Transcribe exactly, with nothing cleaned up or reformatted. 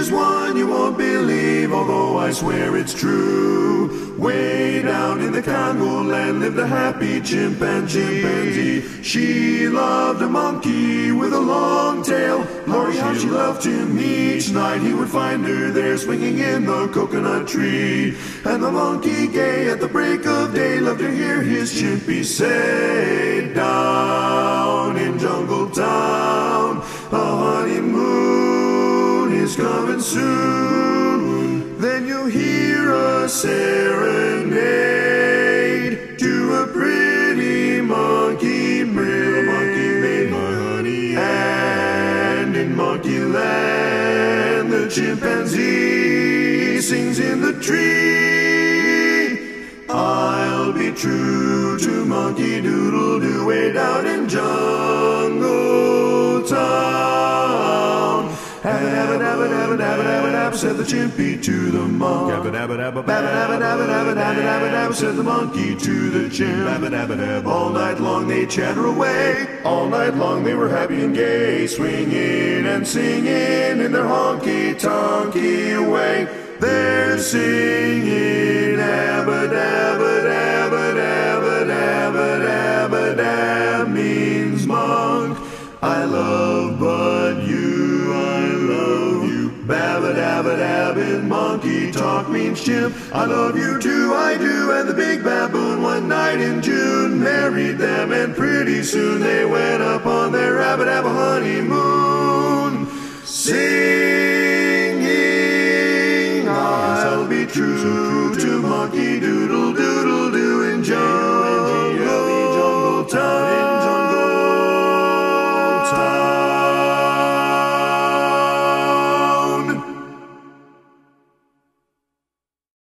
Here's one you won't believe, although I swear it's true. Way down in the Congo land lived a happy chimpanzee. She loved a monkey with a long tail. Lord, how she loved him. Each night he would find her there swinging in the coconut tree. And the monkey, gay at the break of day, loved to hear his chimpy say, down in Jungle Town, a honeymoon is coming soon. Then you'll hear a serenade to a pretty monkey maid, monkey maid, my honey. And in Monkey Land, the chimpanzee sings in the tree. I'll be true to Monkey Doodle Doo way down in Jungle Town. Abba dabba dabba dabba dabba dabba dabba, said the chimpy to the monk. Abba dabba dabba dabba dabba dabba dabba dabba dabba dabba, said the monkey to the chimp. Abba dabba dabba. All night long they chatter away. All night long they were happy and gay, swinging and singing in their honky-tonky way. They're singing abba dabba dabba dabba dabba dabba dab means monk. I love but you, I love you. Babba dabba dab in monkey talk means chimp. I love you too, I do. And the big baboon one night in June married them, and pretty soon they went up on their abba dabba honeymoon, singing I'll be true to Monkey Doodle Doodle Doo in Jungle Town.